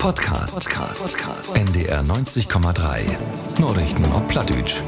Podcast. NDR 90,3. Nachrichten auf Plattdeutsch.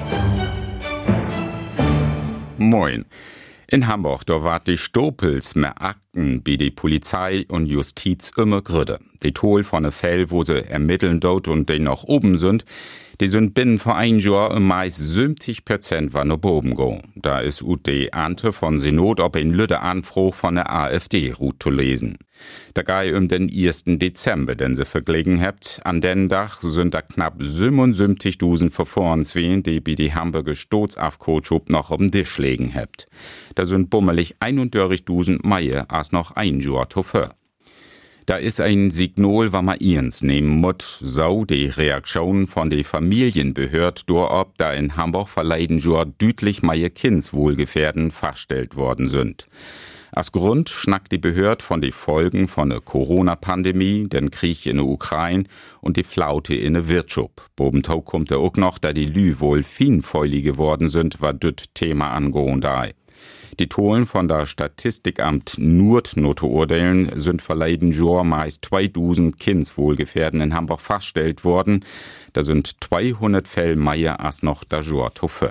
Moin. In Hamburg, da wart die Stopels mehr Akten bei die Polizei und Justiz immer grüde. Die Tol von ne Fell, wo sie ermitteln dort und die noch oben sind, die sind binnen vor ein Jahr meist 70% war noch oben go. Da ist die Ante von Senat ob ein Lüde Anfrage von der AfD ruht zu lesen. Da gei den 1. Dezember, den sie verglichen habt. An den Tag sind da knapp 77.000 Verfahrenswehen, die bei die Hamburger Staatsafcoach noch auf den Tisch legen habt. Da sind bummelig 31.000 mehr als noch ein Jahr zuvor. Da ist ein Signal, was man ernst nehmen muss, so die Reaktion von den Familienbehörden, ob da in Hamburg verleiden Jahr deutlich mehr Kindswohlgefährden festgestellt worden sind. Als Grund schnackt die Behörde von den Folgen von der Corona-Pandemie, den Krieg in der Ukraine und die Flaute in der Wirtschaft. Bobentau kommt auch noch, da die Lü wohl feinfäulig geworden sind, was das Thema angehen da. Die Tolen von der Statistikamt Nord urteilen sind verleiden Jahr meist 2000 Kindswohlgefährden in Hamburg festgestellt worden. Da sind 200 Fälle mehr als noch der Jahr zuvor.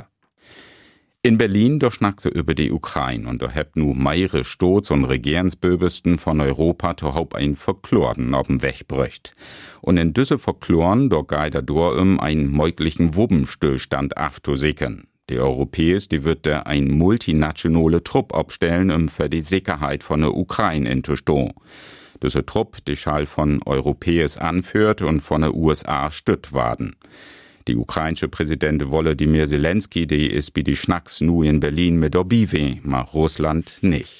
In Berlin, da schnackt sie über die Ukraine und da habt nu meire Staats- und Regierungsböbesten von Europa to haupt ein Verklorden auf dem Weg bröcht. Und in diese Verkloren, da geht er einen möglichen Wuppenstillstand aufzusickern. Die Europäers, die wird da ein multinationale Trupp abstellen, für die Sicherheit von der Ukraine zu stehen. Diese Trupp, die schall von Europäers anführt und von der USA stützt werden. Die ukrainische Präsidentin Volodymyr Zelensky, die ist bei die Schnacks nu in Berlin mit dabei, mal Russland nicht.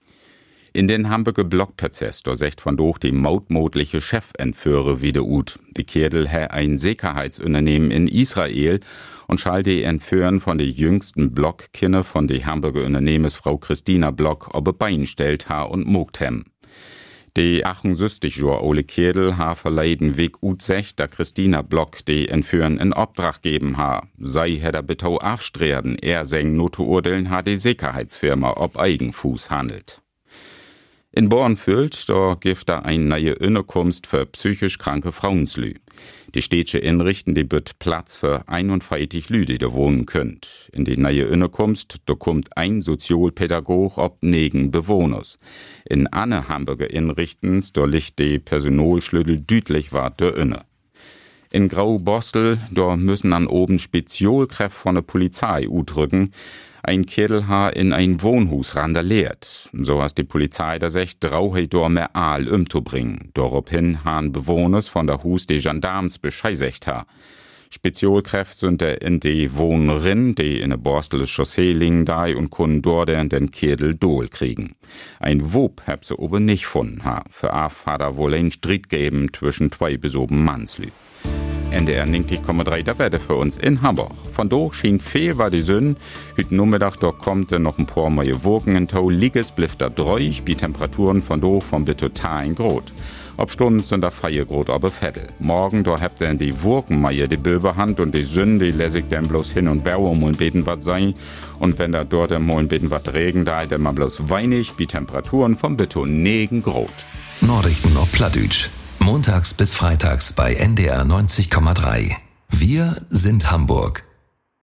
In den Hamburger Blockprozess, da sagt von doch die mautmodliche Chefentführer wieder ut. Die Kerl hat ein Sicherheitsunternehmen in Israel und schall die Entführen von der jüngsten Blockkinne von der Hamburger Unternehmensfrau Christina Block ob Bein stellt ha und mogt hem. Die 68 Jahre ole Kerl ha verleiden Weg ut secht, da Christina Block die Entführen in Obdrach geben ha. Sei hätte bitte aufstreben, seng nur zu urteilen ha die Sicherheitsfirma ob Eigenfuß handelt. In Bornfüllt, da gibt da ein neue Unterkunft für psychisch kranke Frauenslü. Die städtische Inrichten, die wird Platz für 41 Lü, die da wohnen könnt. In die neue Unterkunft, da kommt ein Sozialpädagog ob 9 Bewohners. In Anne Hamburger Inrichtens, da liegt die Personalschlüssel deutlich weiter inne. In Graubostel, da müssen an oben Spezialkräfte von der Polizei utrücken. Ein Kerl ha in ein Wohnhaus randaliert. So hast die Polizei da sagt, drauhe dor mehr Aal umzubringen. Daraufhin han Bewohners von der Hus die Gendarmes bescheißigt ha. Spezialkräfte sind in die Wohnerin, die in der Borsteler Chaussee liegen da und können dort den Kerl dohl kriegen. Ein Wop hab sie aber nicht gefunden ha. Für Af hat er wohl ein Streit geben zwischen 2 besoben Mannslü. NDR 90,3, da werde für uns in Hamburg. Von doch schien viel war die Sünn. Heute Nachmittag, da kommt noch ein paar neue Wolken in Tau. Liges blifft da dreuch, die Temperaturen von doch von bis total Grot. Ob Stunden sind da 4 Grot, aber Vettel. Morgen, da habt ihr die Wolkenmeier die Bilberhand und die Sünn, die lässt ich dann bloß hin und wer mal beten was sein. Und wenn da dort mal beten was Regen, da dann mal bloß weinig, die Temperaturen von bis 9 Grot. Nachrichten auf Plattdeutsch. Montags bis freitags bei NDR 90,3. Wir sind Hamburg.